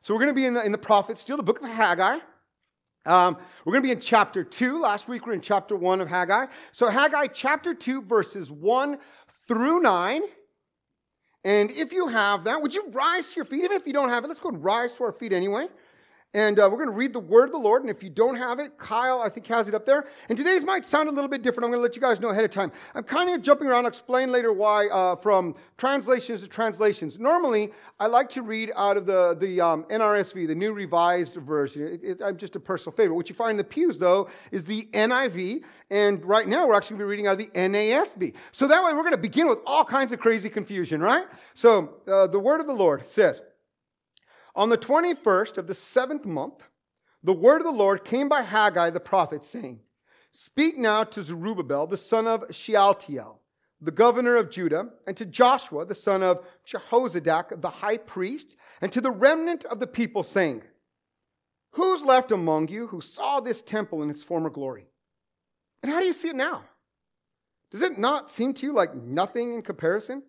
So we're going to be in the prophet, still the book of Haggai. We're going to be in chapter 2. Last week we were in chapter 1 of Haggai. So Haggai chapter 2, verses 1 through 9. And if you have that, would you rise to your feet? Even if you don't have it, let's go and rise to our feet anyway. And we're going to read the word of the Lord. And if you don't have it, Kyle, I think, has it up there. And today's might sound a little bit different. I'm going to let you guys know ahead of time. I'm kind of jumping around. I'll explain later why from translations to translations. Normally, I like to read out of the NRSV, the New Revised Version. I'm just a personal favorite. What you find in the pews, though, is the NIV. And right now, we're actually going to be reading out of the NASB. So that way, we're going to begin with all kinds of crazy confusion, right? So the word of the Lord says, on the 21st of the 7th month, the word of the Lord came by Haggai the prophet, saying, Speak now to Zerubbabel, the son of Shealtiel, the governor of Judah, and to Joshua, the son of Jehozadak, the high priest, and to the remnant of the people, saying, Who's left among you who saw this temple in its former glory? And how do you see it now? Does it not seem to you like nothing in comparison?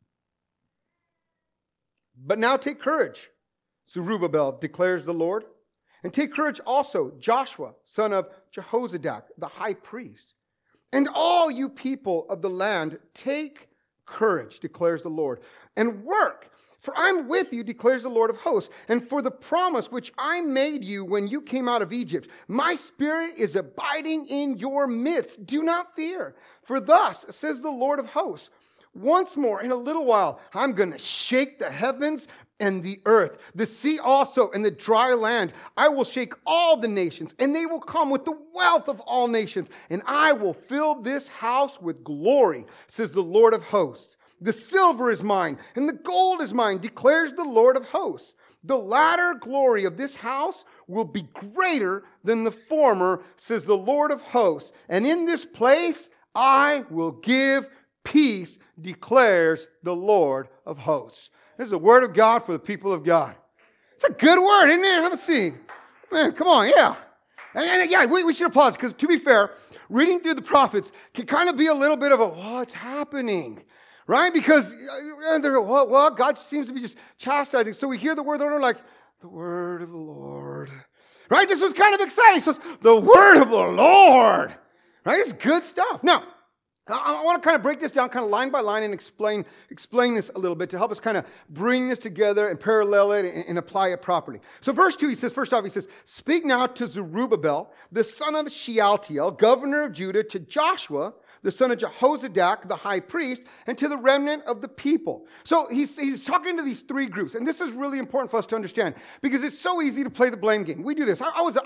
But now take courage, Zerubbabel, declares the Lord. And take courage also, Joshua, son of Jehozadak, the high priest. And all you people of the land, take courage, declares the Lord, and work. For I'm with you, declares the Lord of hosts. And for the promise which I made you when you came out of Egypt, my spirit is abiding in your midst. Do not fear. For thus says the Lord of hosts, once more in a little while, I'm going to shake the heavens and the earth, the sea also, and the dry land. I will shake all the nations, and they will come with the wealth of all nations, and I will fill this house with glory, says the Lord of hosts. The silver is mine, and the gold is mine, declares the Lord of hosts. The latter glory of this house will be greater than the former, says the Lord of hosts. And in this place I will give peace, declares the Lord of hosts. This is the word of God for the people of God. It's a good word, isn't it? Have a seat. Man, come on, yeah. And yeah, we should applaud, because to be fair, reading through the prophets can kind of be a little bit of a, what's happening? Right? Because well, God seems to be just chastising. So we hear the word of the Lord like, the word of the Lord. Right? This was kind of exciting. So it's the word of the Lord. Right? It's good stuff. Now, I want to kind of break this down kind of line by line and explain this a little bit to help us kind of bring this together and parallel it and apply it properly. So verse 2, he says, first off, he says, Speak now to Zerubbabel, the son of Shealtiel, governor of Judah, to Joshua, the son of Jehozadak, the high priest, and to the remnant of the people. So he's talking to these three groups, and this is really important for us to understand because it's so easy to play the blame game. We do this.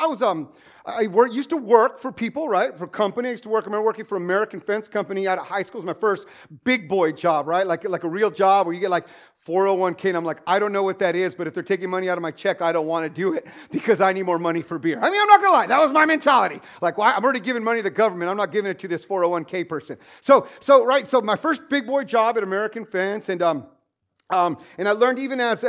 I used to work for people, right? For company. I remember working for American Fence Company out of high school. It was my first big boy job, right? Like a real job where you get like 401k, and I'm like, I don't know what that is, but if they're taking money out of my check, I don't want to do it because I need more money for beer. I mean, I'm not going to lie. That was my mentality. Like, well, I'm already giving money to the government. I'm not giving it to this 401k person. So my first big boy job at American Fence, and I learned even as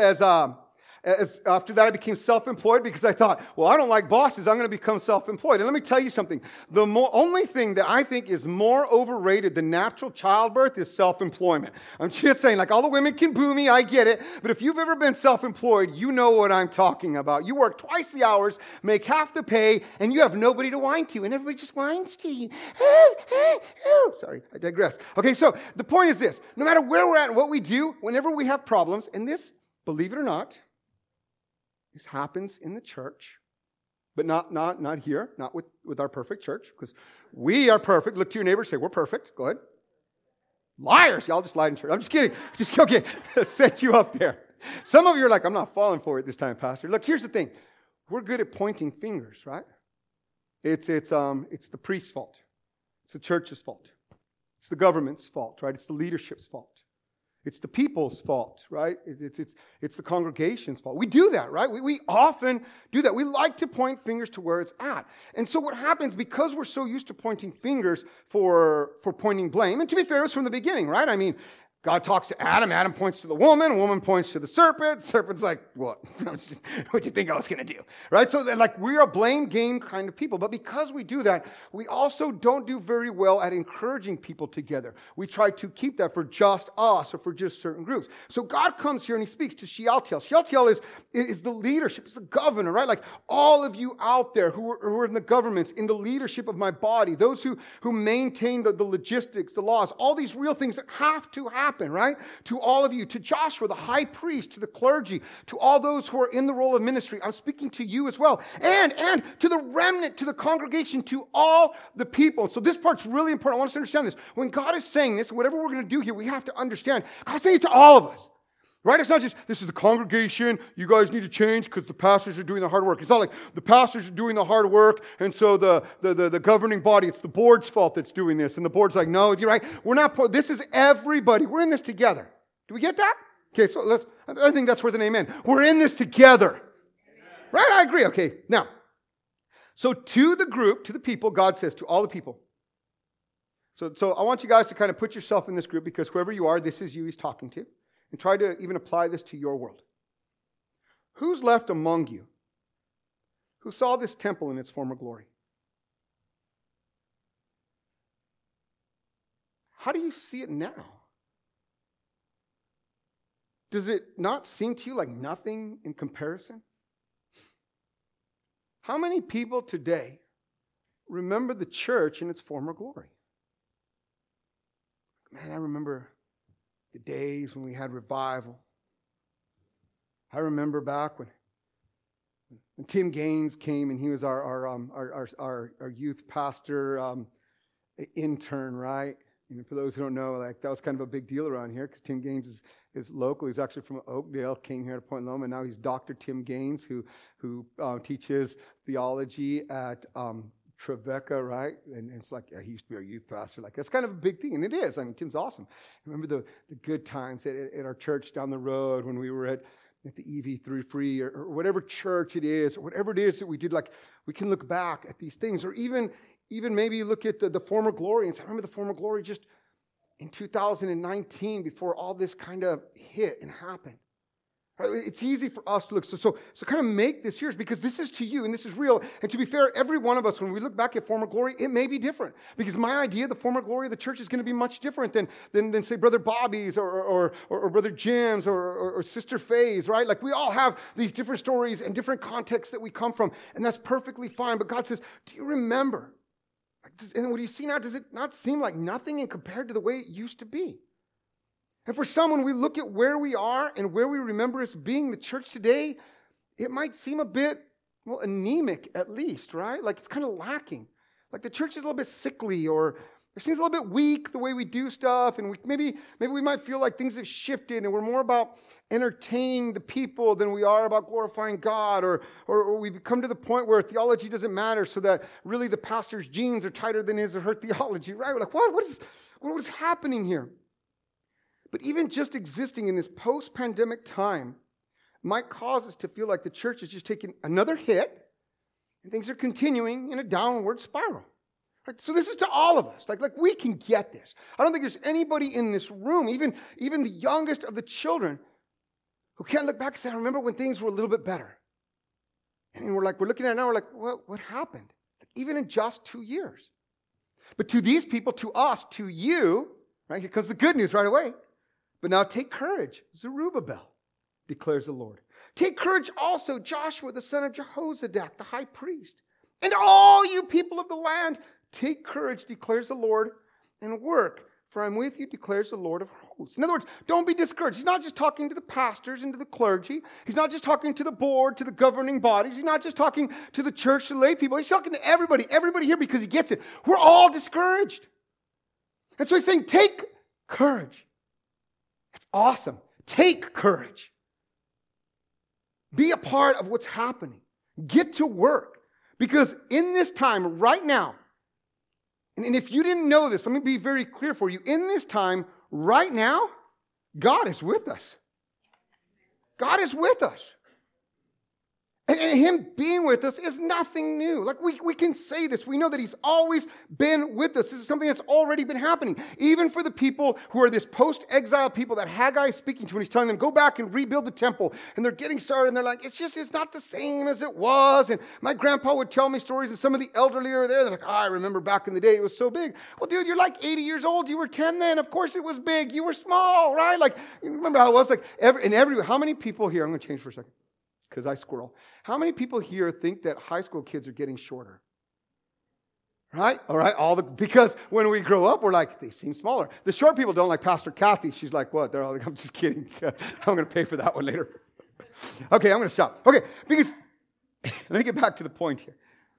after that, I became self-employed because I thought, well, I don't like bosses. I'm going to become self-employed. And let me tell you something. The only thing that I think is more overrated than natural childbirth is self-employment. I'm just saying, like all the women can boo me, I get it. But if you've ever been self-employed, you know what I'm talking about. You work twice the hours, make half the pay, and you have nobody to whine to. And everybody just whines to you. Sorry, I digress. Okay, so the point is this. No matter where we're at and what we do, whenever we have problems, and this, believe it or not, this happens in the church, but not here, not with our perfect church, because we are perfect. Look to your neighbor and say, we're perfect. Go ahead. Liars. Y'all just lied in church. I'm just kidding. Just okay. Set you up there. Some of you are like, I'm not falling for it this time, Pastor. Look, here's the thing. We're good at pointing fingers, right? It's the priest's fault. It's the church's fault. It's the government's fault, right? It's the leadership's fault. It's the people's fault, right? It's the congregation's fault. We do that, right? We often do that. We like to point fingers to where it's at. And so what happens, because we're so used to pointing fingers for pointing blame, and to be fair, it was from the beginning, right? I mean, God talks to Adam. Adam points to the woman points to the serpent. The serpent's like, what? What do you think I was going to do? Right? So like we're a blame game kind of people. But because we do that, we also don't do very well at encouraging people together. We try to keep that for just us or for just certain groups. So God comes here and he speaks to Shealtiel. Shealtiel is the leadership. It's the governor, right? Like all of you out there who are in the governments, in the leadership of my body, those who maintain the logistics, the laws, all these real things that have to happen. Right? To all of you, to Joshua, the high priest, to the clergy, to all those who are in the role of ministry. I'm speaking to you as well. And to the remnant, to the congregation, to all the people. So this part's really important. I want us to understand this. When God is saying this, whatever we're going to do here, we have to understand God's saying it to all of us. Right? It's not just, this is the congregation, you guys need to change because the pastors are doing the hard work. It's not like the pastors are doing the hard work, and so the governing body, it's the board's fault that's doing this. And the board's like, no, you're right. We're not, this is everybody. We're in this together. Do we get that? Okay, so I think that's worth an amen. We're in this together. Right? I agree. Okay, now, so to the group, to the people, God says, to all the people. So I want you guys to kind of put yourself in this group because whoever you are, this is you he's talking to. And try to even apply this to your world. Who's left among you who saw this temple in its former glory? How do you see it now? Does it not seem to you like nothing in comparison? How many people today remember the church in its former glory? Man, I remember the days when we had revival. I remember back when Tim Gaines came and he was our youth pastor intern, right? And for those who don't know, like that was kind of a big deal around here because Tim Gaines is local. He's actually from Oakdale, came here to Point Loma, and now he's Dr. Tim Gaines, who teaches theology at Trevecca, right? And it's like, he used to be our youth pastor. Like, that's kind of a big thing, and it is. I mean, Tim's awesome. I remember the good times at our church down the road when we were at the EV3 Free or whatever church it is, or whatever it is that we did. Like, we can look back at these things, or even maybe look at the former glory and say, I remember the former glory just in 2019 before all this kind of hit and happened. It's easy for us to look. So kind of make this yours because this is to you and this is real. And to be fair, every one of us, when we look back at former glory, it may be different. Because my idea, the former glory of the church is going to be much different than say, Brother Bobby's or Brother Jim's or Sister Faye's, right? Like we all have these different stories and different contexts that we come from. And that's perfectly fine. But God says, do you remember? And what do you see now? Does it not seem like nothing in compared to the way it used to be? And for some, when we look at where we are and where we remember us being the church today, it might seem a bit, anemic at least, right? Like it's kind of lacking. Like the church is a little bit sickly or it seems a little bit weak the way we do stuff. And maybe we might feel like things have shifted and we're more about entertaining the people than we are about glorifying God. Or we've come to the point where theology doesn't matter so that really the pastor's jeans are tighter than his or her theology, right? We're like, what is happening here? But even just existing in this post-pandemic time might cause us to feel like the church is just taking another hit and things are continuing in a downward spiral. Right? So this is to all of us. Like we can get this. I don't think there's anybody in this room, even the youngest of the children, who can't look back and say, I remember when things were a little bit better. And we're looking at it now, we're like, what happened? Even in just 2 years. But to these people, to us, to you, right? Here comes the good news right away. But now take courage, Zerubbabel, declares the Lord. Take courage also, Joshua, the son of Jehozadak, the high priest. And all you people of the land, take courage, declares the Lord, and work. For I'm with you, declares the Lord of hosts. In other words, don't be discouraged. He's not just talking to the pastors and to the clergy. He's not just talking to the board, to the governing bodies. He's not just talking to the church, to lay people. He's talking to everybody here because he gets it. We're all discouraged. And so he's saying, take courage. It's awesome. Take courage. Be a part of what's happening. Get to work. Because in this time, right now, and if you didn't know this, let me be very clear for you. In this time, right now, God is with us. God is with us. And him being with us is nothing new. Like we can say this. We know that he's always been with us. This is something that's already been happening. Even for the people who are this post-exile people that Haggai is speaking to, and he's telling them, go back and rebuild the temple. And they're getting started, and they're like, it's not the same as it was. And my grandpa would tell me stories, and some of the elderly are there. They're like, I remember back in the day, it was so big. Well, dude, you're like 80 years old. You were 10 then. Of course it was big. You were small, right? Like, you remember how it was? Like, how many people here, I'm going to change for a second, because I squirrel. How many people here think that high school kids are getting shorter? Right? All right. Because when we grow up, we're like, they seem smaller. The short people don't, like Pastor Kathy. She's like, what? They're all like, I'm just kidding. I'm going to pay for that one later. Okay, I'm going to stop. Okay, because let me get back to the point here.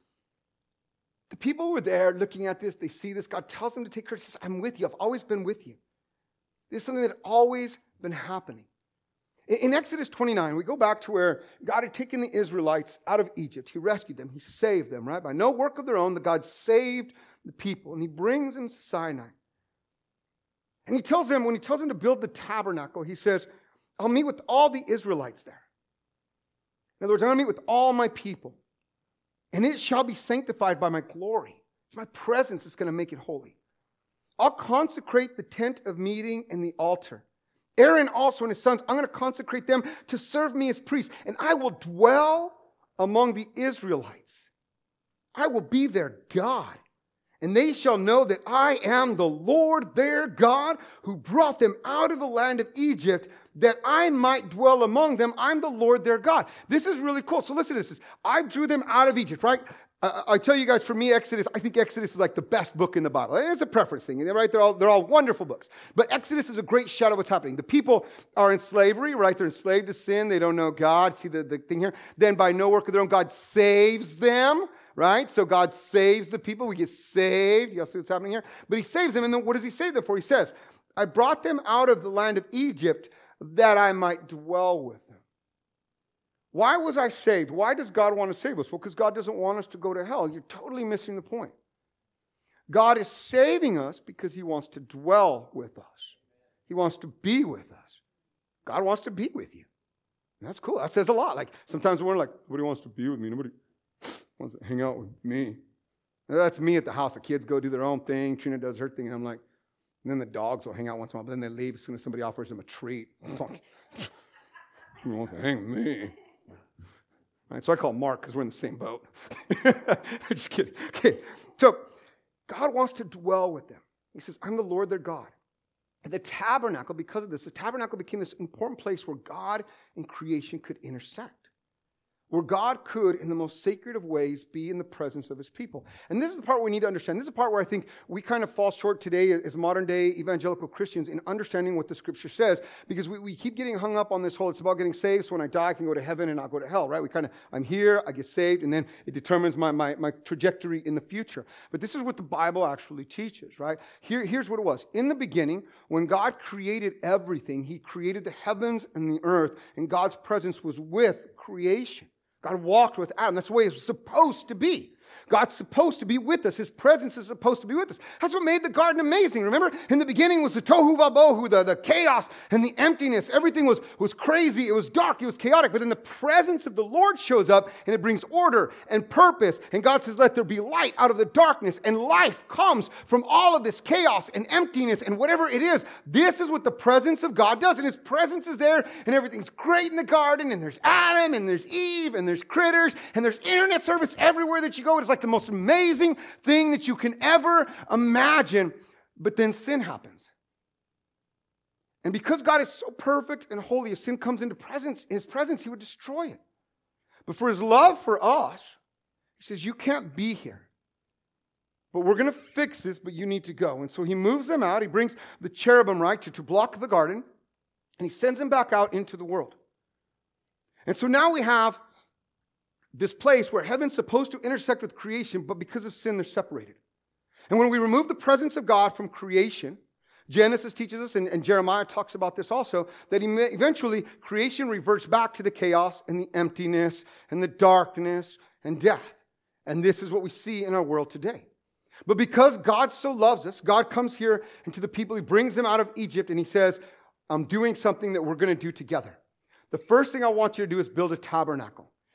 The people who were there looking at this, they see this. God tells them to take courage. He says, I'm with you. I've always been with you. This is something that had always been happening. In Exodus 29, we go back to where God had taken the Israelites out of Egypt. He rescued them. He saved them, right? By no work of their own, God saved the people. And he brings them to Sinai. And he tells them, when he tells them to build the tabernacle, he says, I'll meet with all the Israelites there. In other words, I'm going to meet with all my people. And it shall be sanctified by my glory. It's my presence that's going to make it holy. I'll consecrate the tent of meeting and the altar. Aaron also and his sons, I'm going to consecrate them to serve me as priests. And I will dwell among the Israelites. I will be their God. And they shall know that I am the Lord their God who brought them out of the land of Egypt, that I might dwell among them. I'm the Lord their God. This is really cool. So listen to this. I drew them out of Egypt, right? I tell you guys, for me, Exodus, I think Exodus is like the best book in the Bible. It's a preference thing, right? They're all wonderful books. But Exodus is a great shadow of what's happening. The people are in slavery, right? They're enslaved to sin. They don't know God. See the thing here? Then by no work of their own, God saves them, right? So God saves the people. We get saved. You all see what's happening here? But he saves them. And then what does he save them for? He says, I brought them out of the land of Egypt that I might dwell with them. Why was I saved? Why does God want to save us? Well, because God doesn't want us to go to hell. You're totally missing the point. God is saving us because he wants to dwell with us. He wants to be with us. God wants to be with you. And that's cool. That says a lot. Like sometimes we're like, nobody wants to be with me. Nobody wants to hang out with me. And that's me at the house. The kids go do their own thing. Trina does her thing. And I'm like, and then the dogs will hang out once in a while, but then they leave as soon as somebody offers them a treat. Who wants to hang with me? Right, so I call Mark because we're in the same boat. Just kidding. Okay, so God wants to dwell with them. He says, I'm the Lord their God. And the tabernacle, because of this, the tabernacle became this important place where God and creation could intersect. Where God could, in the most sacred of ways, be in the presence of his people. And this is the part we need to understand. This is the part where I think we kind of fall short today as modern-day evangelical Christians in understanding what the Scripture says, because we keep getting hung up on this whole, it's about getting saved, so when I die, I can go to heaven and not go to hell, right? I'm here, I get saved, and then it determines my trajectory in the future. But this is what the Bible actually teaches, right? Here's what it was. In the beginning, when God created everything, he created the heavens and the earth, and God's presence was with creation. God walked with Adam. That's the way it's supposed to be. God's supposed to be with us. His presence is supposed to be with us. That's what made the garden amazing. Remember? In the beginning was the tohu vabohu, the chaos and the emptiness. Everything was crazy. It was dark. It was chaotic. But then the presence of the Lord shows up and it brings order and purpose. And God says, let there be light out of the darkness. And life comes from all of this chaos and emptiness and whatever it is. This is what the presence of God does. And his presence is there and everything's great in the garden. And there's Adam and there's Eve and there's critters and there's internet service everywhere that you go. It's like the most amazing thing that you can ever imagine. But then sin happens. And because God is so perfect and holy, if sin comes into his presence, he would destroy it. But for his love for us, he says, you can't be here. But we're going to fix this, but you need to go. And so he moves them out. He brings the cherubim, right, to block the garden. And he sends them back out into the world. And so now we have this place where heaven's supposed to intersect with creation, but because of sin, they're separated. And when we remove the presence of God from creation, Genesis teaches us, and Jeremiah talks about this also, that eventually creation reverts back to the chaos and the emptiness and the darkness and death. And this is what we see in our world today. But because God so loves us, God comes here and to the people, he brings them out of Egypt, and he says, I'm doing something that we're going to do together. The first thing I want you to do is build a tabernacle.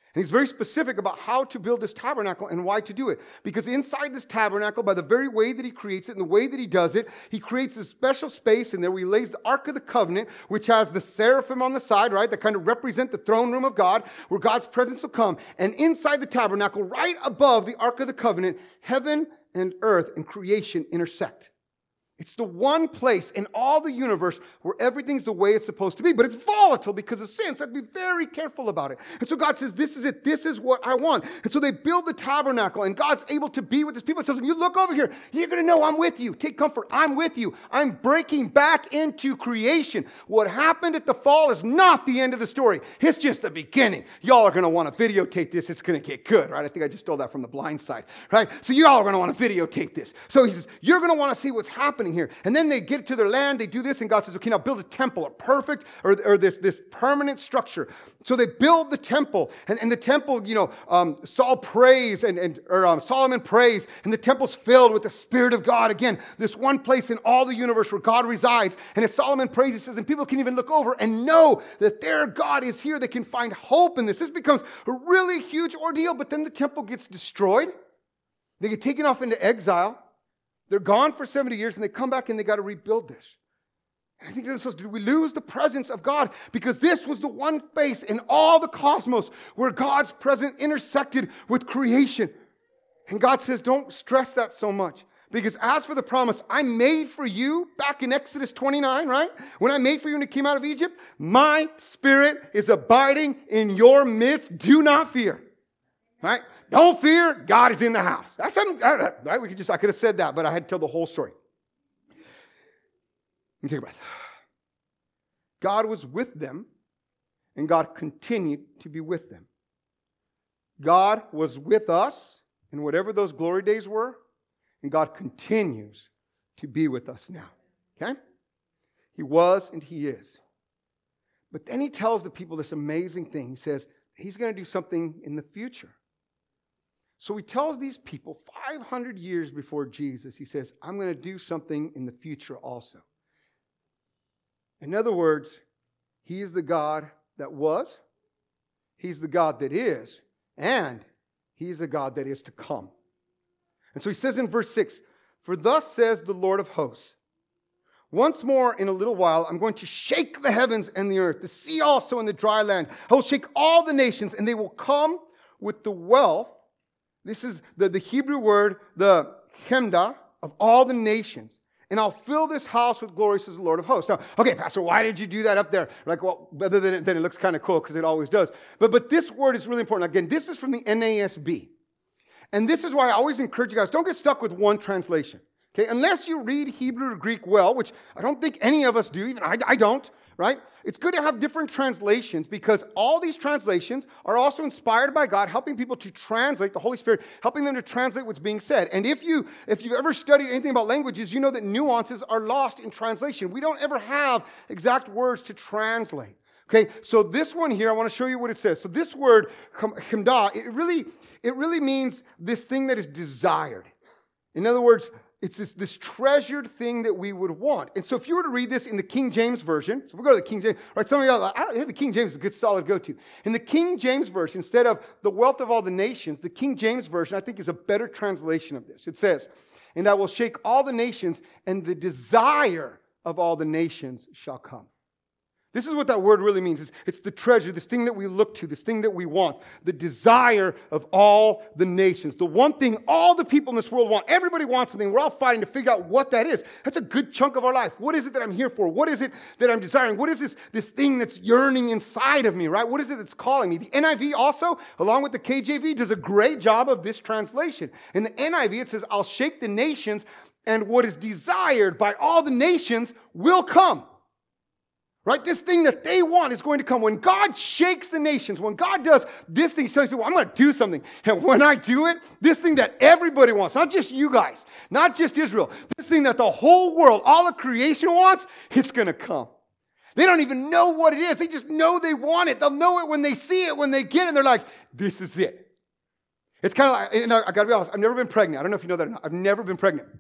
And he's very specific about how to build this tabernacle and why to do it. Because inside this tabernacle, by the very way that he creates it and the way that he does it, he creates a special space in there where he lays the Ark of the Covenant, which has the seraphim on the side, right? That kind of represent the throne room of God, where God's presence will come. And inside the tabernacle, right above the Ark of the Covenant, heaven and earth and creation intersect. It's the one place in all the universe where everything's the way it's supposed to be. But it's volatile because of sin. So I have to be very careful about it. And so God says, this is it. This is what I want. And so they build the tabernacle, and God's able to be with his people. It says, when you look over here, you're going to know I'm with you. Take comfort. I'm with you. I'm breaking back into creation. What happened at the fall is not the end of the story. It's just the beginning. Y'all are going to want to videotape this. It's going to get good, right? I think I just stole that from The Blind Side, right? So y'all are going to want to videotape this. So he says, you're going to want to see what's happening here. And then they get to their land, they do this, and God says, okay, now build a temple, a perfect, or this permanent structure. So they build the temple, and the temple, Solomon prays, and the temple's filled with the Spirit of God. Again, this one place in all the universe where God resides. And as Solomon prays, he says, and people can even look over and know that their God is here. They can find hope in this. This becomes a really huge ordeal, but then the temple gets destroyed. They get taken off into exile. They're gone for 70 years, and they come back, and they got to rebuild this. And I think to themselves, did we lose the presence of God? Because this was the one place in all the cosmos where God's presence intersected with creation. And God says, don't stress that so much. Because as for the promise, I made for you back in Exodus 29, right? When I made for you when you came out of Egypt, my Spirit is abiding in your midst. Do not fear, right? Don't fear, God is in the house. That's something, right? I could have said that, but I had to tell the whole story. Let me take a breath. God was with them, and God continued to be with them. God was with us in whatever those glory days were, and God continues to be with us now. Okay? He was and he is. But then he tells the people this amazing thing. He says he's going to do something in the future. So he tells these people 500 years before Jesus, he says, I'm going to do something in the future also. In other words, he is the God that was, he's the God that is, and he's the God that is to come. And so he says in verse 6, for thus says the Lord of hosts, once more in a little while, I'm going to shake the heavens and the earth, the sea also and the dry land. I will shake all the nations, and they will come with the wealth. This is the Hebrew word, the chemda, of all the nations. And I'll fill this house with glory, says the Lord of hosts. Now, okay, Pastor, why did you do that up there? Like, well, other than it looks kind of cool, because it always does. But this word is really important. Again, this is from the NASB. And this is why I always encourage you guys, don't get stuck with one translation. Okay, unless you read Hebrew or Greek well, which I don't think any of us do, even I don't, right? It's good to have different translations because all these translations are also inspired by God, helping people to translate, the Holy Spirit, helping them to translate what's being said. And if you've ever studied anything about languages, you know that nuances are lost in translation. We don't ever have exact words to translate. Okay, so this one here, I want to show you what it says. So this word, chemda, it really means this thing that is desired. In other words, it's this treasured thing that we would want. And so if you were to read this in the King James Version, so we'll go to the King James, right? Some of you are like, the King James is a good solid go-to. In the King James Version, instead of the wealth of all the nations, the King James Version, I think, is a better translation of this. It says, and I will shake all the nations, and the desire of all the nations shall come. This is what that word really means. It's the treasure, this thing that we look to, this thing that we want, the desire of all the nations. The one thing all the people in this world want. Everybody wants something. We're all fighting to figure out what that is. That's a good chunk of our life. What is it that I'm here for? What is it that I'm desiring? What is this thing that's yearning inside of me, right? What is it that's calling me? The NIV also, along with the KJV, does a great job of this translation. In the NIV, it says, I'll shake the nations, and what is desired by all the nations will come. Right? This thing that they want is going to come. When God shakes the nations, when God does this thing, he tells people, I'm going to do something. And when I do it, this thing that everybody wants, not just you guys, not just Israel, this thing that the whole world, all of creation wants, it's going to come. They don't even know what it is. They just know they want it. They'll know it when they see it, when they get it, and they're like, this is it. It's kind of like, I got to be honest, I've never been pregnant. I don't know if you know that or not. I've never been pregnant.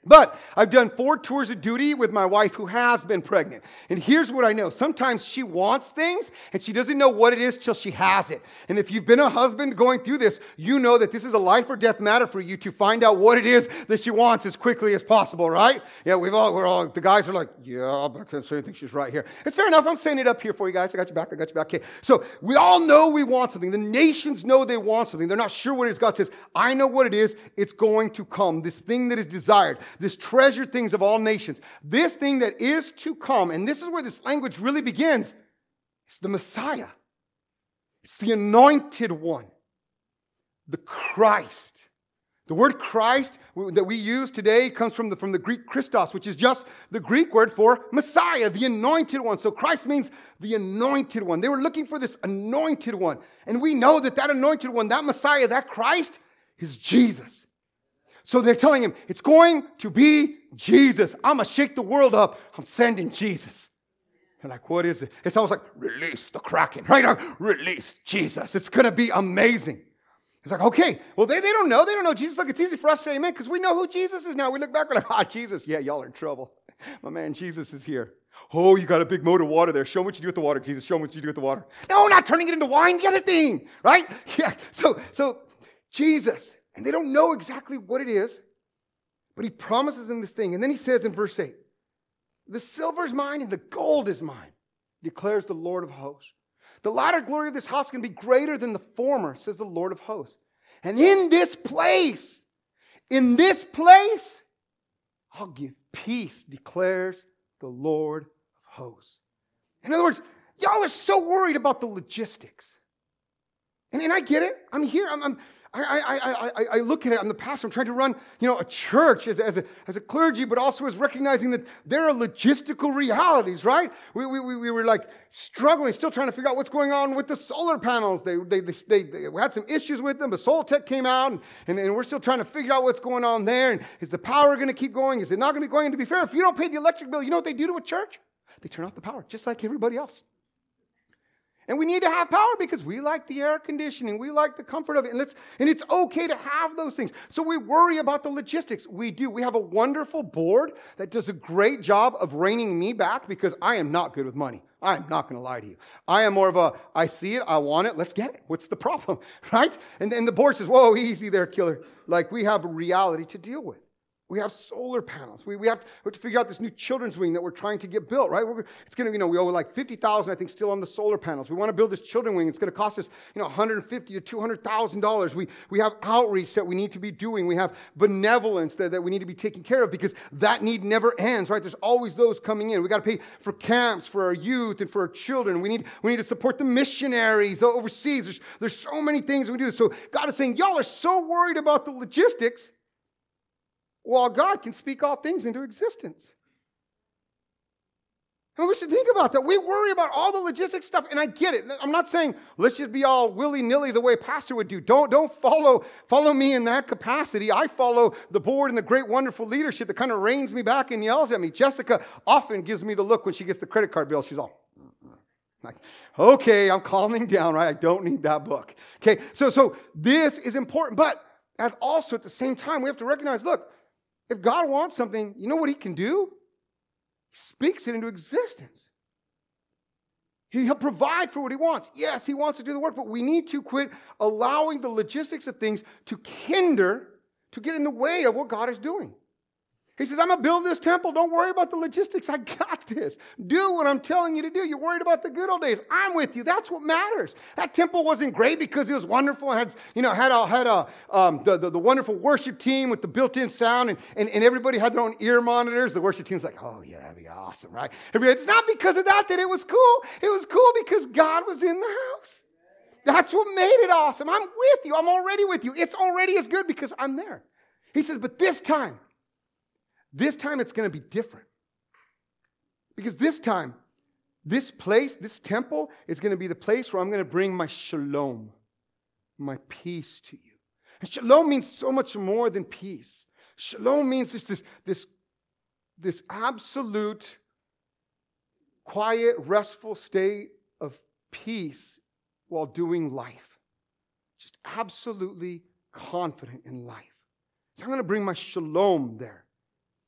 But I've done 4 tours of duty with my wife who has been pregnant. And here's what I know. Sometimes she wants things and she doesn't know what it is till she has it. And if you've been a husband going through this, you know that this is a life or death matter for you to find out what it is that she wants as quickly as possible, right? Yeah, the guys are like, yeah, but I can't say anything. She's right here. It's fair enough. I'm saying it up here for you guys. I got you back. Okay. So we all know we want something. The nations know they want something. They're not sure what it is. God says, I know what it is. It's going to come. This thing that is desired. This treasured things of all nations. This thing that is to come, and this is where this language really begins, it's the Messiah. It's the anointed one. The Christ. The word Christ that we use today comes from the Greek Christos, which is just the Greek word for Messiah, the anointed one. So Christ means the anointed one. They were looking for this anointed one. And we know that anointed one, that Messiah, that Christ is Jesus. So they're telling him, it's going to be Jesus. I'm going to shake the world up. I'm sending Jesus. They're like, what is it? It's almost like, release the Kraken, right? Release Jesus. It's going to be amazing. It's like, okay. Well, they don't know. They don't know Jesus. Look, it's easy for us to say amen because we know who Jesus is now. We look back, we're like, Jesus. Yeah, y'all are in trouble. My man, Jesus is here. Oh, you got a big moat of water there. Show me what you do with the water, Jesus. Show me what you do with the water. No, not turning it into wine. The other thing, right? Yeah. So Jesus. And they don't know exactly what it is, but he promises them this thing. And then he says in verse 8, the silver is mine and the gold is mine, declares the Lord of hosts. The latter glory of this house can be greater than the former, says the Lord of hosts. And in this place, I'll give peace, declares the Lord of hosts. In other words, y'all are so worried about the logistics. And I get it. I'm here. I look at it. I'm the pastor. I'm trying to run, a church as a clergy, but also as recognizing that there are logistical realities, right? We were like struggling, still trying to figure out what's going on with the solar panels. They had some issues with them, but Soltech came out, and we're still trying to figure out what's going on there. And is the power going to keep going? Is it not going to be going? To be fair, if you don't pay the electric bill, you know what they do to a church? They turn off the power, just like everybody else. And we need to have power because we like the air conditioning. We like the comfort of it. And it's okay to have those things. So we worry about the logistics. We do. We have a wonderful board that does a great job of reining me back because I am not good with money. I'm not going to lie to you. I am more of I see it, I want it, let's get it. What's the problem, right? And then the board says, whoa, easy there, killer. Like we have a reality to deal with. We have solar panels. We have to figure out this new children's wing that we're trying to get built, right? It's going to, we owe like $50,000, I think, still on the solar panels. We want to build this children's wing. It's going to cost us, $150,000 to $200,000. We have outreach that we need to be doing. We have benevolence that we need to be taking care of because that need never ends, right? There's always those coming in. We got to pay for camps for our youth and for our children. We need to support the missionaries overseas. There's so many things we do. So God is saying, y'all are so worried about the logistics. Well, God can speak all things into existence. And we should think about that. We worry about all the logistics stuff, and I get it. I'm not saying let's just be all willy-nilly the way a pastor would do. Don't follow me in that capacity. I follow the board and the great, wonderful leadership that kind of reins me back and yells at me. Jessica often gives me the look when she gets the credit card bill. She's all like, okay, I'm calming down, right? I don't need that book. Okay, so this is important, but also at the same time, we have to recognize, look, if God wants something, you know what he can do? He speaks it into existence. He'll provide for what he wants. Yes, he wants to do the work, but we need to quit allowing the logistics of things to get in the way of what God is doing. He says, I'm going to build this temple. Don't worry about the logistics. I got this. Do what I'm telling you to do. You're worried about the good old days. I'm with you. That's what matters. That temple wasn't great because it was wonderful and had the wonderful worship team with the built-in sound and everybody had their own ear monitors. The worship team's like, oh yeah, that'd be awesome, right? It's not because of that it was cool. It was cool because God was in the house. That's what made it awesome. I'm with you. I'm already with you. It's already as good because I'm there. He says, but this time it's going to be different. Because this time, this place, this temple is going to be the place where I'm going to bring my shalom, my peace to you. And shalom means so much more than peace. Shalom means just this absolute, quiet, restful state of peace while doing life. Just absolutely confident in life. So I'm going to bring my shalom there.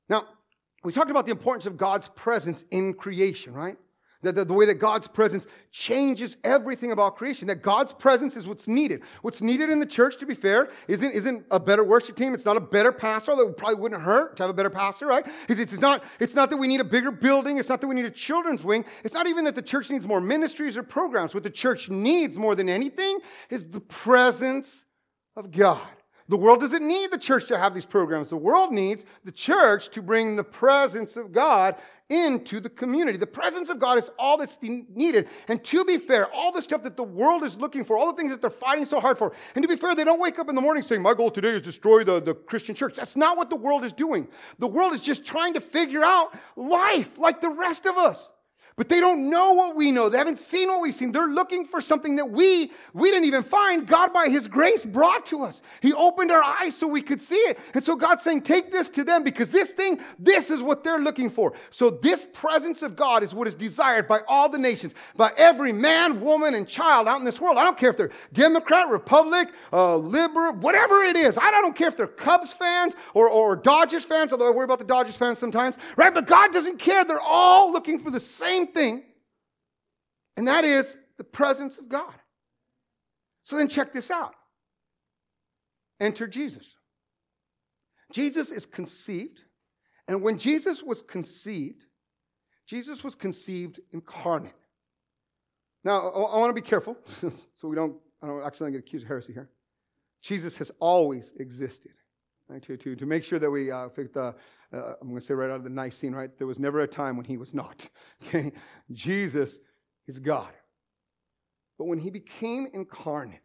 Now, we talked about the importance of God's presence in creation, right? The way that God's presence changes everything about creation. That God's presence is what's needed. What's needed in the church, to be fair, isn't a better worship team. It's not a better pastor, although it probably wouldn't hurt to have a better pastor, right? It's not that we need a bigger building. It's not that we need a children's wing. It's not even that the church needs more ministries or programs. What the church needs more than anything is the presence of God. The world doesn't need the church to have these programs. The world needs the church to bring the presence of God into the community. The presence of God is all that's needed. And to be fair, all the stuff that the world is looking for, all the things that they're fighting so hard for, and to be fair, they don't wake up in the morning saying, my goal today is destroy the Christian church. That's not what the world is doing. The world is just trying to figure out life like the rest of us. But they don't know what we know. They haven't seen what we've seen. They're looking for something that we didn't even find. God, by His grace, brought to us. He opened our eyes so we could see it. And so God's saying, take this to them because this is what they're looking for. So this presence of God is what is desired by all the nations, by every man, woman, and child out in this world. I don't care if they're Democrat, Republic, liberal, whatever it is. I don't care if they're Cubs fans or Dodgers fans, although I worry about the Dodgers fans sometimes, right? But God doesn't care. They're all looking for the same thing, and that is the presence of God. So then check this out. Enter Jesus. Jesus is conceived, and when Jesus was conceived incarnate. Now, I want to be careful so I don't accidentally get accused of heresy here. Jesus has always existed. Right? To make sure that we I'm going to say right out of the Nicene, right? There was never a time when He was not. Okay? Jesus is God. But when He became incarnate,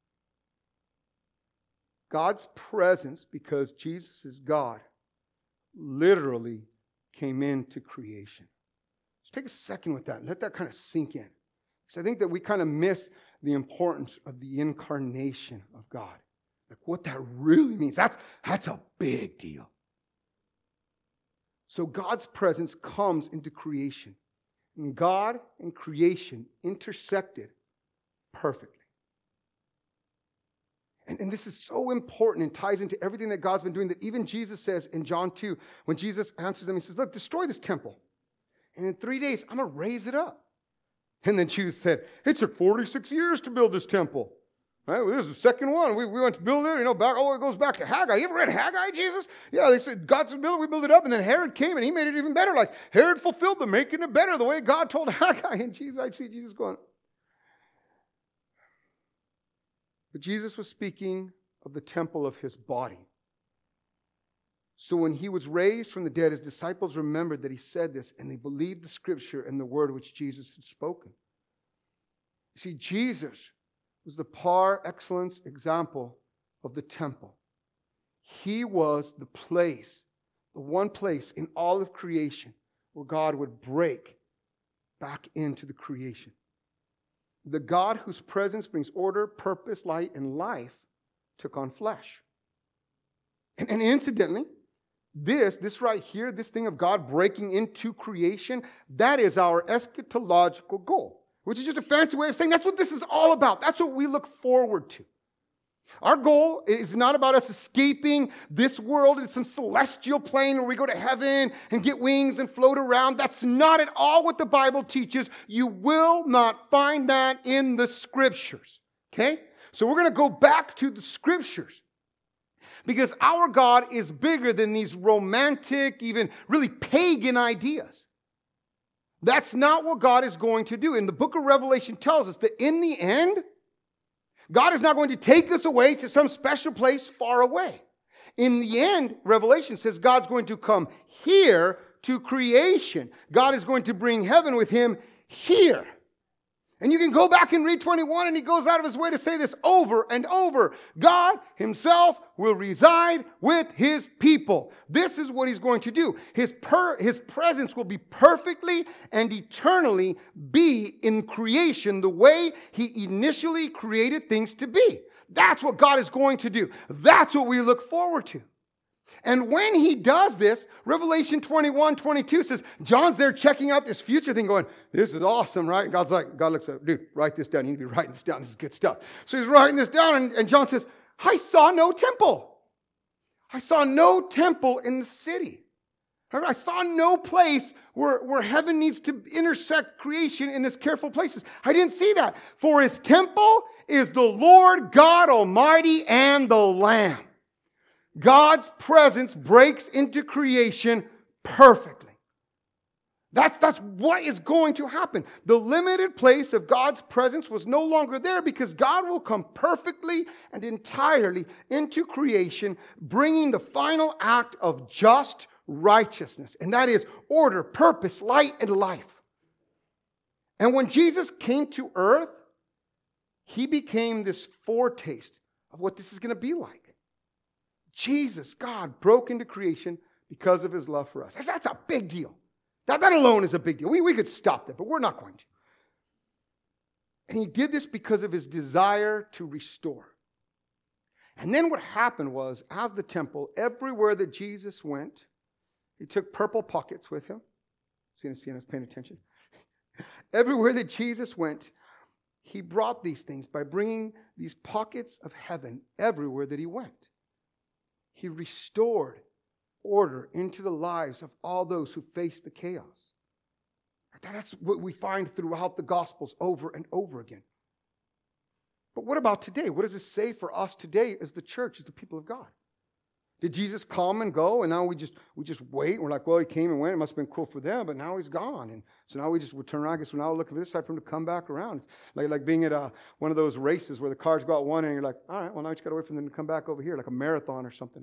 God's presence, because Jesus is God, literally came into creation. Just take a second with that and let that kind of sink in. Because I think that we kind of miss the importance of the incarnation of God. Like what that really means. That's a big deal. So God's presence comes into creation. And God and creation intersected perfectly. And this is so important and ties into everything that God's been doing that even Jesus says in John 2, when Jesus answers them, He says, look, destroy this temple. And in 3 days, I'm going to raise it up. And then Jesus said, it took 46 years to build this temple. Right? Well, this is the second one. We went to build it, it goes back to Haggai. You ever read Haggai, Jesus? Yeah, they said, God's build it, we build it up. And then Herod came and he made it even better. Like Herod fulfilled the making it better the way God told Haggai. And I see Jesus going. But Jesus was speaking of the temple of His body. So when He was raised from the dead, His disciples remembered that He said this, and they believed the scripture and the word which Jesus had spoken. You see, Jesus was the par excellence example of the temple. He was the one place in all of creation where God would break back into the creation. The God whose presence brings order, purpose, light, and life took on flesh. And incidentally, this right here, this thing of God breaking into creation, that is our eschatological goal, which is just a fancy way of saying that's what this is all about. That's what we look forward to. Our goal is not about us escaping this world in some celestial plane where we go to heaven and get wings and float around. That's not at all what the Bible teaches. You will not find that in the Scriptures. Okay? So we're going to go back to the Scriptures. Because our God is bigger than these romantic, even really pagan ideas. That's not what God is going to do. And the book of Revelation tells us that in the end, God is not going to take us away to some special place far away. In the end, Revelation says God's going to come here to creation. God is going to bring heaven with Him here. And you can go back and read 21, and he goes out of his way to say this over and over. God Himself will reside with His people. This is what He's going to do. His presence will be perfectly and eternally be in creation the way He initially created things to be. That's what God is going to do. That's what we look forward to. And when He does this, Revelation 21:22 says, John's there checking out this future thing going, this is awesome, right? And God looks at, dude, write this down. You need to be writing this down. This is good stuff. So he's writing this down, and John says, I saw no temple. I saw no temple in the city. I saw no place where heaven needs to intersect creation in its careful places. I didn't see that. For his temple is the Lord God Almighty and the Lamb. God's presence breaks into creation perfectly. That's what is going to happen. The limited place of God's presence was no longer there because God will come perfectly and entirely into creation, bringing the final act of just righteousness. And that is order, purpose, light, and life. And when Jesus came to earth, he became this foretaste of what this is going to be like. Jesus, God, broke into creation because of his love for us. That's a big deal. That alone is a big deal. We could stop that, but we're not going to. And he did this because of his desire to restore. And then what happened was, as the temple, everywhere that Jesus went, he took purple pockets with him. Sienna's paying attention. Everywhere that Jesus went, he brought these things by bringing these pockets of heaven everywhere that he went. He restored order into the lives of all those who face the chaos. That's what we find throughout the Gospels over and over again. But what about today? What does it say for us today as the church, as the people of God? Did Jesus come and go, and now we just wait? We're like, well, he came and went. It must have been cool for them, but now he's gone. And so now we turn around. I guess we're now looking for this side for him to come back around. It's like being at one of those races where the cars go out one end, and you're like, all right, well, now you just got to wait for them to come back over here, like a marathon or something.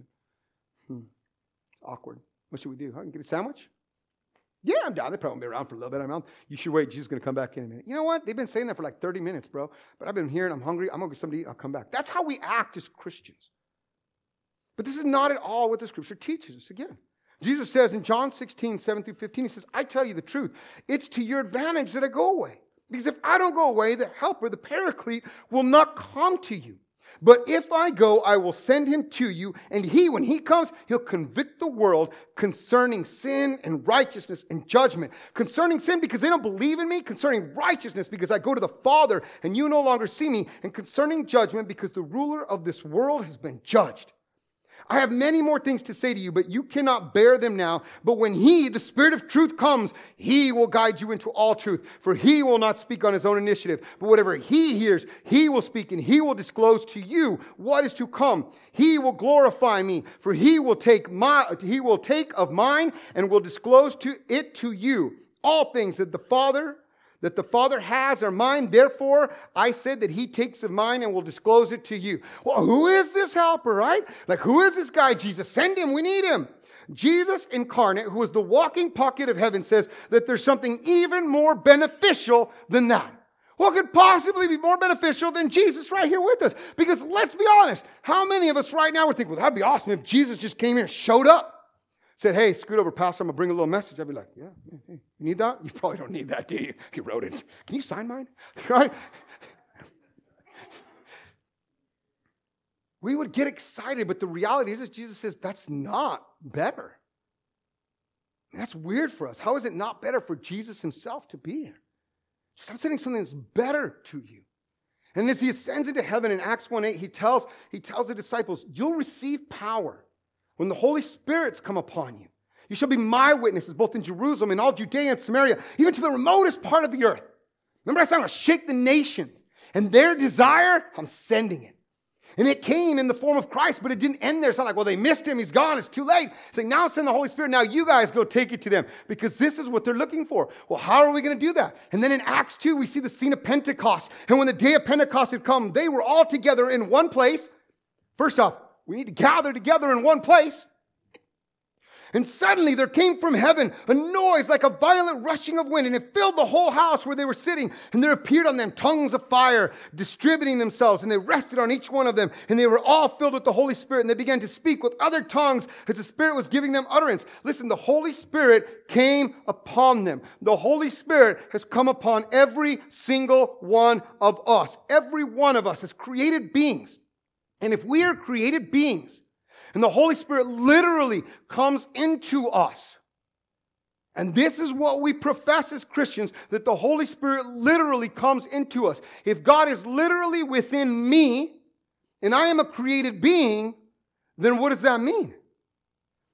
Awkward. What should we do? Get a sandwich? Yeah, I'm down. They probably won't be around for a little bit. You should wait. Jesus is going to come back in a minute. You know what? They've been saying that for like 30 minutes, bro. But I've been here and I'm hungry. I'm going to get something to eat. I'll come back. That's how we act as Christians. But this is not at all what the scripture teaches us. Again, Jesus says in John 16, 7 through 15, he says, I tell you the truth. It's to your advantage that I go away. Because if I don't go away, the helper, the paraclete, will not come to you. But if I go, I will send him to you, and when he comes, he'll convict the world concerning sin and righteousness and judgment. Concerning sin, because they don't believe in me. Concerning righteousness, because I go to the Father, and you no longer see me. And concerning judgment, because the ruler of this world has been judged. I have many more things to say to you, but you cannot bear them now. But when he, the Spirit of truth, comes, he will guide you into all truth. For he will not speak on his own initiative, but whatever he hears, he will speak, and he will disclose to you what is to come. He will glorify me, for he will take of mine and will disclose to you all things that the Father has are mine. Therefore, I said that he takes of mine and will disclose it to you. Well, who is this helper, right? Like, who is this guy? Jesus, send him. We need him. Jesus incarnate, who is the walking pocket of heaven, says that there's something even more beneficial than that. What could possibly be more beneficial than Jesus right here with us? Because let's be honest, how many of us right now would think, well, that'd be awesome if Jesus just came here and showed up? Said, hey, scoot over, Pastor, I'm going to bring a little message. I'd be like, yeah. You need that? You probably don't need that, do you? You wrote it. Can you sign mine? Right? We would get excited, but the reality is Jesus says that's not better. That's weird for us. How is it not better for Jesus himself to be here? I'm sending something that's better to you. And as he ascends into heaven in Acts 1:8, he tells the disciples, you'll receive power when the Holy Spirit's come upon you. You shall be my witnesses, both in Jerusalem and all Judea and Samaria, even to the remotest part of the earth. Remember I said I'm going to shake the nations. And their desire, I'm sending it. And it came in the form of Christ, but it didn't end there. It's not like, well, they missed him. He's gone. It's too late. It's like, now send the Holy Spirit. Now you guys go take it to them because this is what they're looking for. Well, how are we going to do that? And then in Acts 2, we see the scene of Pentecost. And when the day of Pentecost had come, they were all together in one place. First off, we need to gather together in one place. And suddenly there came from heaven a noise like a violent rushing of wind, and it filled the whole house where they were sitting. And there appeared on them tongues of fire, distributing themselves, and they rested on each one of them. And they were all filled with the Holy Spirit, and they began to speak with other tongues as the Spirit was giving them utterance. Listen, the Holy Spirit came upon them. The Holy Spirit has come upon every single one of us. Every one of us as created beings. And if we are created beings, and the Holy Spirit literally comes into us. And this is what we profess as Christians, that the Holy Spirit literally comes into us. If God is literally within me, and I am a created being, then what does that mean?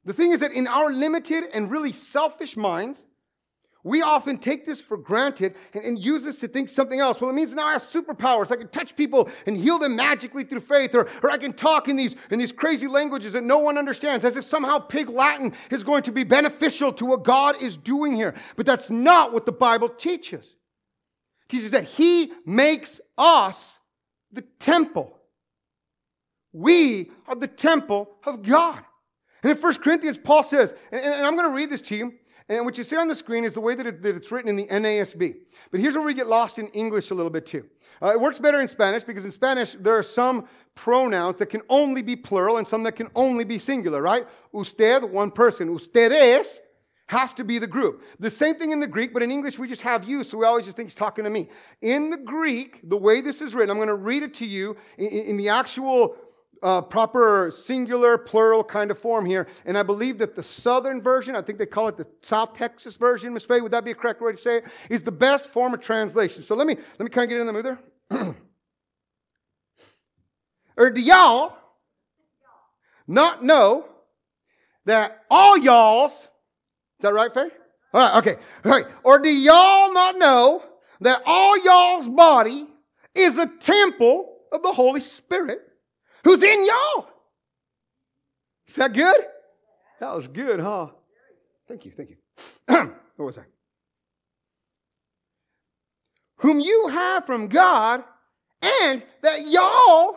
The thing is that in our limited and really selfish minds, we often take this for granted and use this to think something else. Well, it means now I have superpowers. I can touch people and heal them magically through faith, or I can talk in these crazy languages that no one understands, as if somehow pig Latin is going to be beneficial to what God is doing here. But that's not what the Bible teaches. It teaches that He makes us the temple. We are the temple of God. And in 1 Corinthians, Paul says, and I'm going to read this to you, and what you see on the screen is the way that it's written in the NASB. But here's where we get lost in English a little bit too. It works better in Spanish because in Spanish there are some pronouns that can only be plural and some that can only be singular, right? Usted, one person. Ustedes has to be the group. The same thing in the Greek, but in English we just have you, so we always just think he's talking to me. In the Greek, the way this is written, I'm going to read it to you in the actual proper singular, plural kind of form here. And I believe that the Southern version, I think they call it the South Texas version, Ms. Faye, would that be a correct way to say it? Is the best form of translation. So let me kind of get in the mood there. Or do y'all not know that all y'all's, is that right, Faye? All right, okay. All right. Or do y'all not know that all y'all's body is a temple of the Holy Spirit who's in y'all? Is that good? That was good, huh? Thank you. What was that? Whom you have from God, and that y'all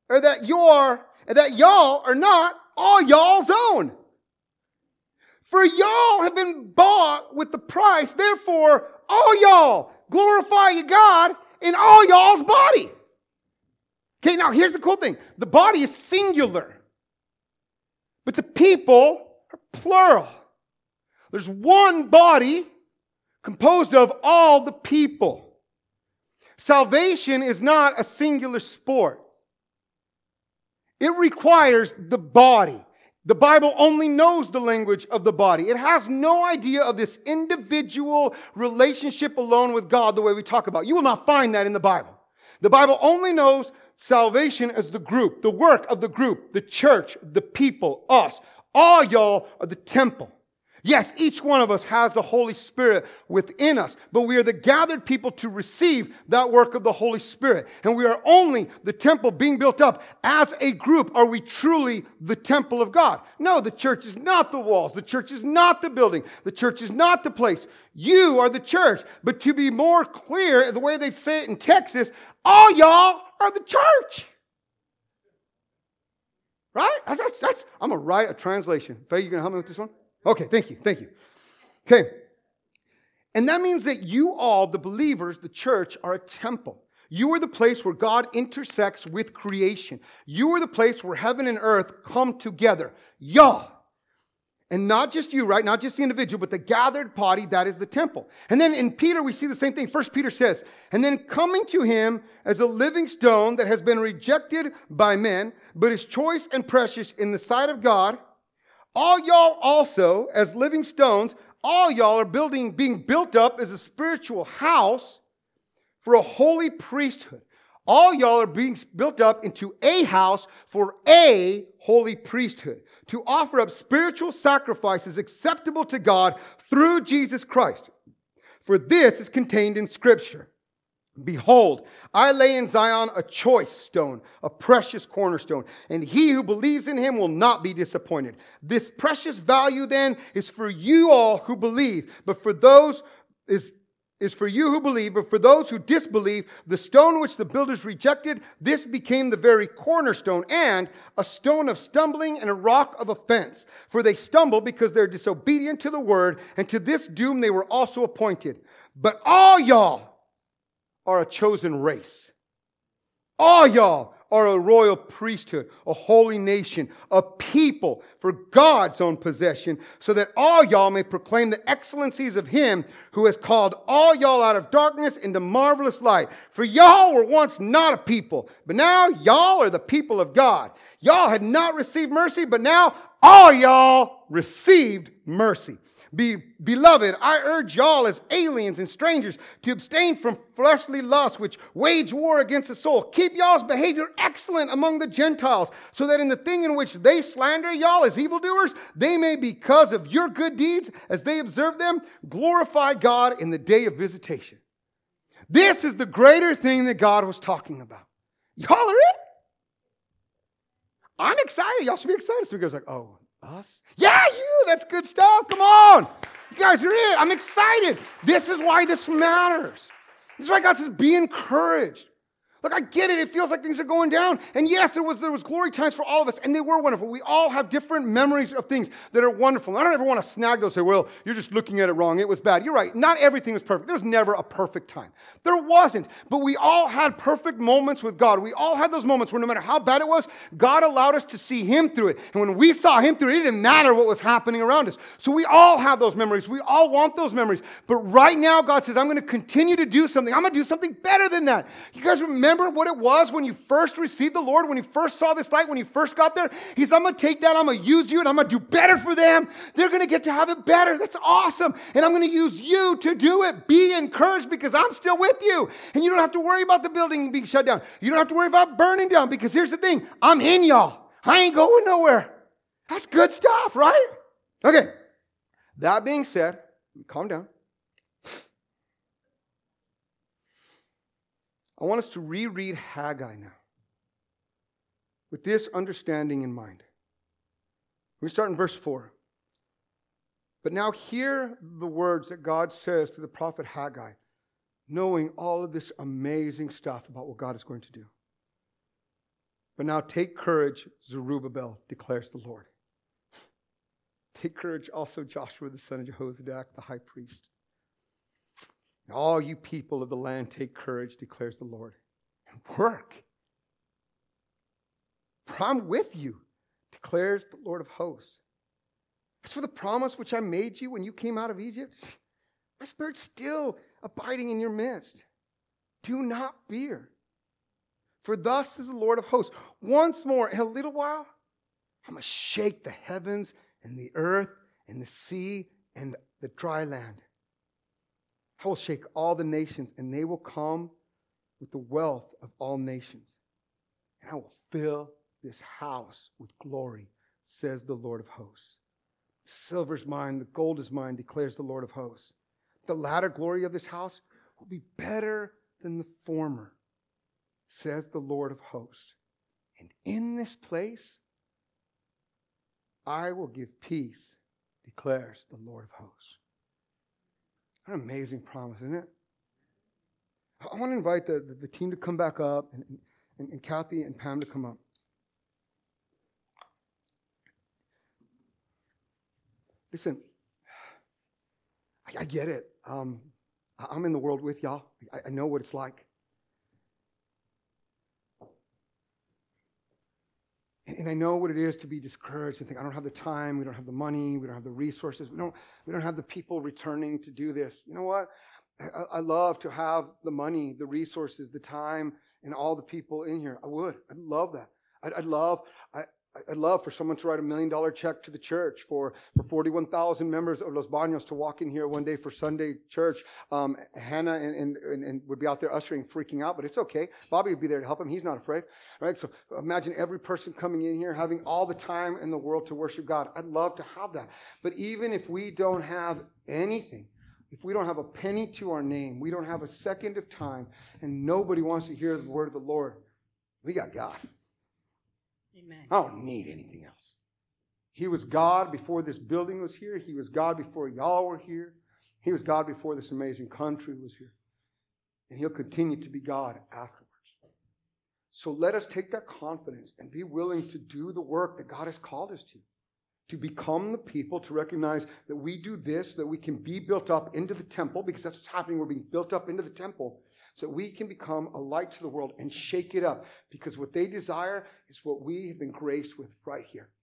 are not all y'all's own. For y'all have been bought with the price. Therefore, all y'all glorify God in all y'all's body. Okay, now here's the cool thing. The body is singular, but the people are plural. There's one body composed of all the people. Salvation is not a singular sport. It requires the body. The Bible only knows the language of the body. It has no idea of this individual relationship alone with God the way we talk about. You will not find that in the Bible. The Bible only knows salvation as the group, the work of the group, the church, the people, us. All y'all are the temple. Yes, each one of us has the Holy Spirit within us, but we are the gathered people to receive that work of the Holy Spirit. And we are only the temple being built up as a group. Are we truly the temple of God? No, the church is not the walls. The church is not the building. The church is not the place. You are the church. But to be more clear, the way they say it in Texas, all y'all are the church. Right? I'm going to write a translation. Faye, you going to help me with this one? Okay, thank you. Okay. And that means that you all, the believers, the church, are a temple. You are the place where God intersects with creation. You are the place where heaven and earth come together. Y'all. And not just you, right? Not just the individual, but the gathered body, that is the temple. And then in Peter, we see the same thing. 1 Peter says, and then coming to him as a living stone that has been rejected by men, but is choice and precious in the sight of God, all y'all also, as living stones, all y'all are being built up as a spiritual house for a holy priesthood. All y'all are being built up into a house for a holy priesthood to offer up spiritual sacrifices acceptable to God through Jesus Christ. For this is contained in Scripture. Behold, I lay in Zion a choice stone, a precious cornerstone, and he who believes in him will not be disappointed. This precious value then is for you all who believe, but for those for those who disbelieve, the stone which the builders rejected, this became the very cornerstone and a stone of stumbling and a rock of offense. For they stumble because they're disobedient to the word, and to this doom they were also appointed. But all y'all are a chosen race. All y'all are a royal priesthood, a holy nation, a people for God's own possession, so that all y'all may proclaim the excellencies of him who has called all y'all out of darkness into marvelous light. For y'all were once not a people, but now y'all are the people of God. Y'all had not received mercy, but now all y'all received mercy. Beloved, I urge y'all as aliens and strangers to abstain from fleshly lusts which wage war against the soul. Keep y'all's behavior excellent among the Gentiles, so that in the thing in which they slander y'all as evildoers, they may, because of your good deeds, as they observe them, glorify God in the day of visitation. This is the greater thing that God was talking about. Y'all are it. I'm excited. Y'all should be excited. So he goes like, oh, us? Yeah, you. That's good stuff. Come on. You guys are it. I'm excited. This is why this matters. This is why God says, be encouraged. Look, I get it. It feels like things are going down. And yes, there was glory times for all of us, and they were wonderful. We all have different memories of things that are wonderful. I don't ever want to snag those and say, well, you're just looking at it wrong. It was bad. You're right. Not everything was perfect. There's never a perfect time. There wasn't. But we all had perfect moments with God. We all had those moments where no matter how bad it was, God allowed us to see Him through it. And when we saw Him through it, it didn't matter what was happening around us. So we all have those memories. We all want those memories. But right now, God says, I'm going to continue to do something. I'm going to do something better than that. You guys remember what it was when you first received the Lord, when you first saw this light, when you first got there? He said, I'm going to take that, I'm going to use you, and I'm going to do better for them. They're going to get to have it better. That's awesome. And I'm going to use you to do it. Be encouraged because I'm still with you. And you don't have to worry about the building being shut down. You don't have to worry about burning down because here's the thing. I'm in y'all. I ain't going nowhere. That's good stuff, right? Okay. That being said, calm down. I want us to reread Haggai now with this understanding in mind. We start in verse 4. But now hear the words that God says to the prophet Haggai, knowing all of this amazing stuff about what God is going to do. But now take courage, Zerubbabel, declares the Lord. Take courage also, Joshua, the son of Jehozadak, the high priest. And all you people of the land, take courage, declares the Lord, and work. For I'm with you, declares the Lord of hosts. As for the promise which I made you when you came out of Egypt, my spirit's still abiding in your midst. Do not fear. For thus is the Lord of hosts. Once more, in a little while, I'm going to shake the heavens and the earth and the sea and the dry land. I will shake all the nations, and they will come with the wealth of all nations. And I will fill this house with glory, says the Lord of hosts. The silver's mine, the gold is mine, declares the Lord of hosts. The latter glory of this house will be better than the former, says the Lord of hosts. And in this place, I will give peace, declares the Lord of hosts. What an amazing promise, isn't it? I want to invite the team to come back up and Kathy and Pam to come up. Listen, I get it. I'm in the world with y'all. I know what it's like. And I know what it is to be discouraged and think, I don't have the time, we don't have the money, we don't have the resources, we don't have the people returning to do this. You know what? I love to have the money, the resources, the time, and all the people in here. I would. I'd love that. I'd love for someone to write $1 million check to the church for 41,000 members of Los Baños to walk in here one day for Sunday church. Hannah and would be out there ushering, freaking out, but it's okay. Bobby would be there to help him. He's not afraid, right? So imagine every person coming in here having all the time in the world to worship God. I'd love to have that. But even if we don't have anything, if we don't have a penny to our name, we don't have a second of time, and nobody wants to hear the word of the Lord, we got God. Amen. I don't need anything else. He was God before this building was here. He was God before y'all were here. He was God before this amazing country was here. And He'll continue to be God afterwards. So let us take that confidence and be willing to do the work that God has called us to become the people, to recognize that we do this, that we can be built up into the temple, because that's what's happening. We're being built up into the temple, so that we can become a light to the world and shake it up, because what they desire is what we have been graced with right here.